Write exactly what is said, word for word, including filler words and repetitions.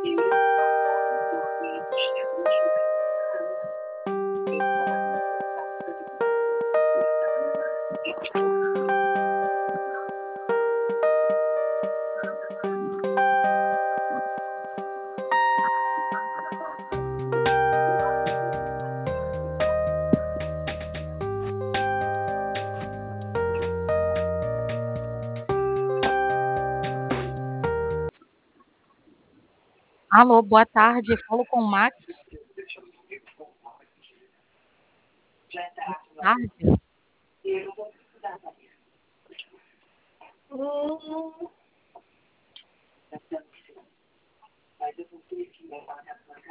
Alô, boa tarde, falo com o Max? Boa tarde.